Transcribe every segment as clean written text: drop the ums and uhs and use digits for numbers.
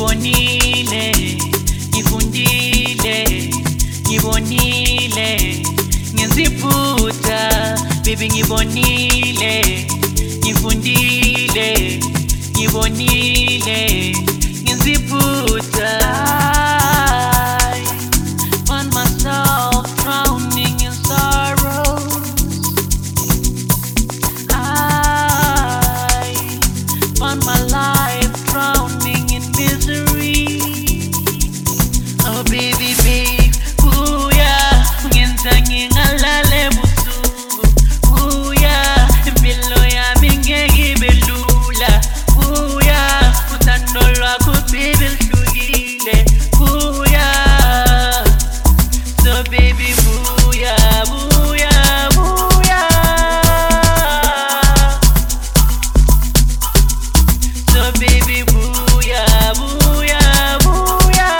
ngibonile, ngifundile, ngibonile, ngenziphutha, baby ngibonile, ngifundile, ngibonile, ngenziphutha. I find myself drowning in sorrow. I find my life drowning in misery. Oh baby, babe, ooh yeah, ungenza ngingalale busuku. Ooh yeah, impilo yami ngeke ibe lula. Ooh yeah, uthando lwakho baby luhlukile. Ooh yeah, so baby, ooh yeah, ooh yeah, ooh yeah. So baby, booyah, booyah, booyah.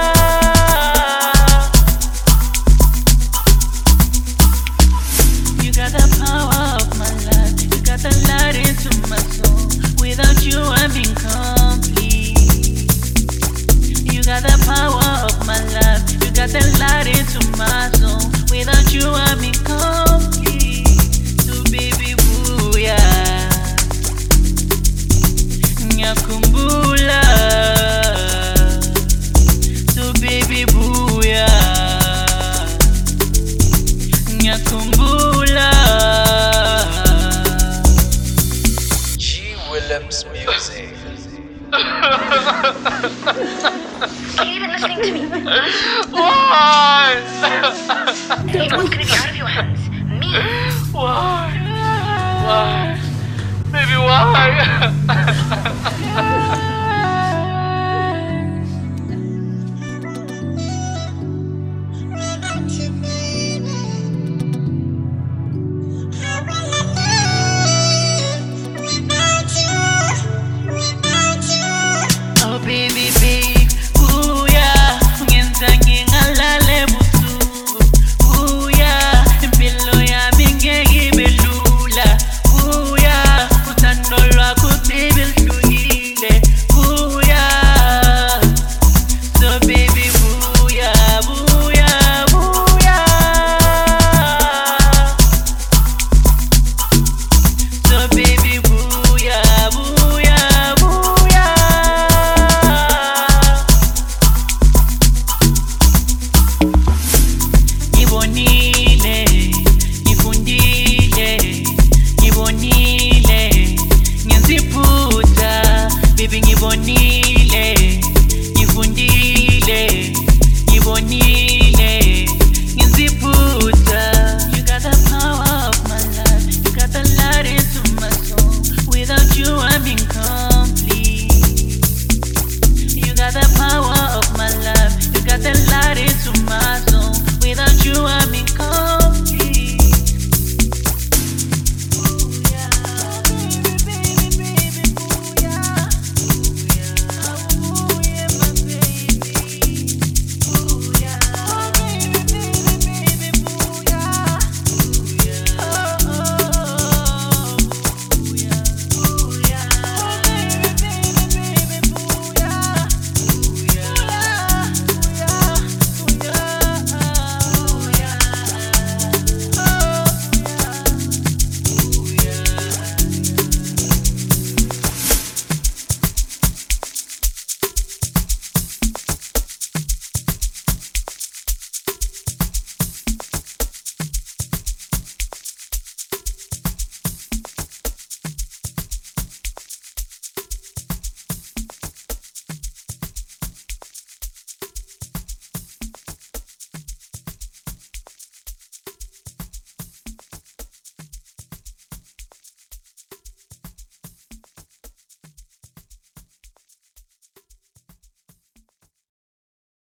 You got the power of my life. You got the light into my soul. Without you, I'm incomplete. You got the power of my life. You got the light into my soul. Without you, I'm incomplete. So baby, booyah. Nyakumbula, so baby booyah. Nyakumbula. G Williams Music. Are you even listening to me? Why? Everyone's gonna be out of your hands. Me. Why? Why? Baby, why?